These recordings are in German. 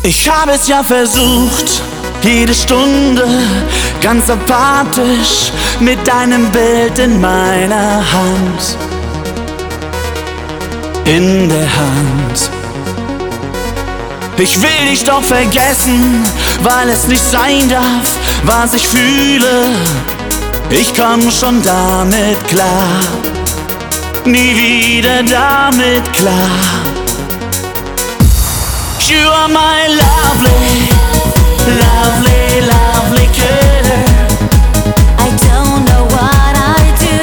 Ich habe es ja versucht, jede Stunde, ganz apathisch, mit deinem Bild in meiner Hand. In der Hand. Ich will dich doch vergessen, weil es nicht sein darf, was ich fühle. Ich komm schon damit klar, nie wieder damit klar. You are my lovely, lovely, lovely killer. I don't know what I do.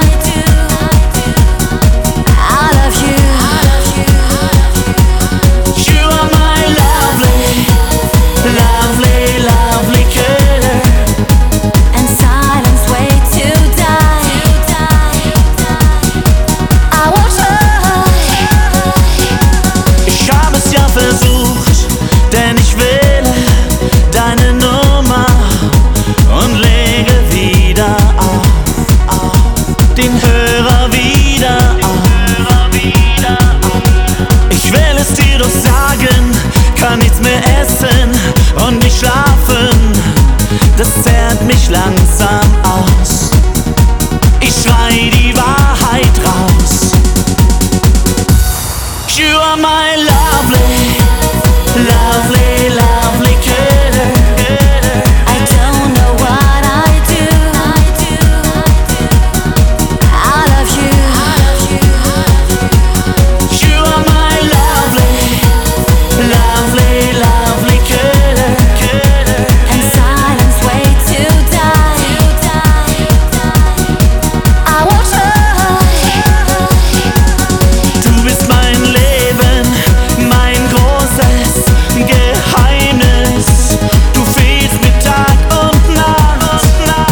I love you. You are my lovely, lovely, lovely killer. And silence way to die. I will try. Ich habe es ja versucht, denn ich wähle deine Nummer und lege wieder auf, den Hörer wieder auf. Ich will es dir doch sagen, kann nichts mehr essen und nicht schlafen, das zehrt mich langsam aus. Ich schrei die Wahrheit raus. You are my lovely, lovely, lovely killer. I don't know what I do. I love you. You are my lovely, lovely, lovely killer. And silence way to die. I will try. Du bist mein Leben, mein großes Geheimnis. Du fehlst mir Tag und Nacht,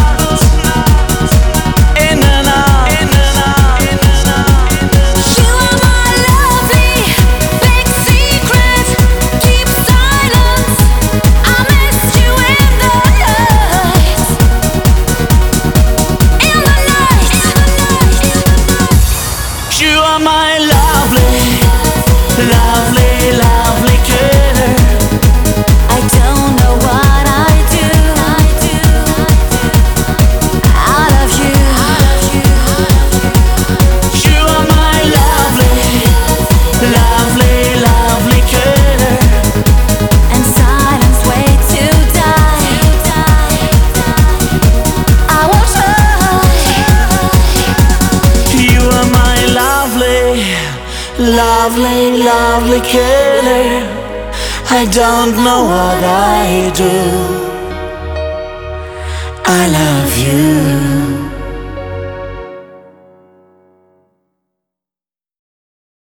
in der Nacht. You are my lovely big secret. Keep silence. I miss you in the night. In the night. You are my lovely, lovely, lovely killer. I don't know what I do. I love you. You are my lovely, lovely, lovely killer. And silence way to die. I will try. You are my lovely, lovely, lovely killer. I don't know what I do. I love you.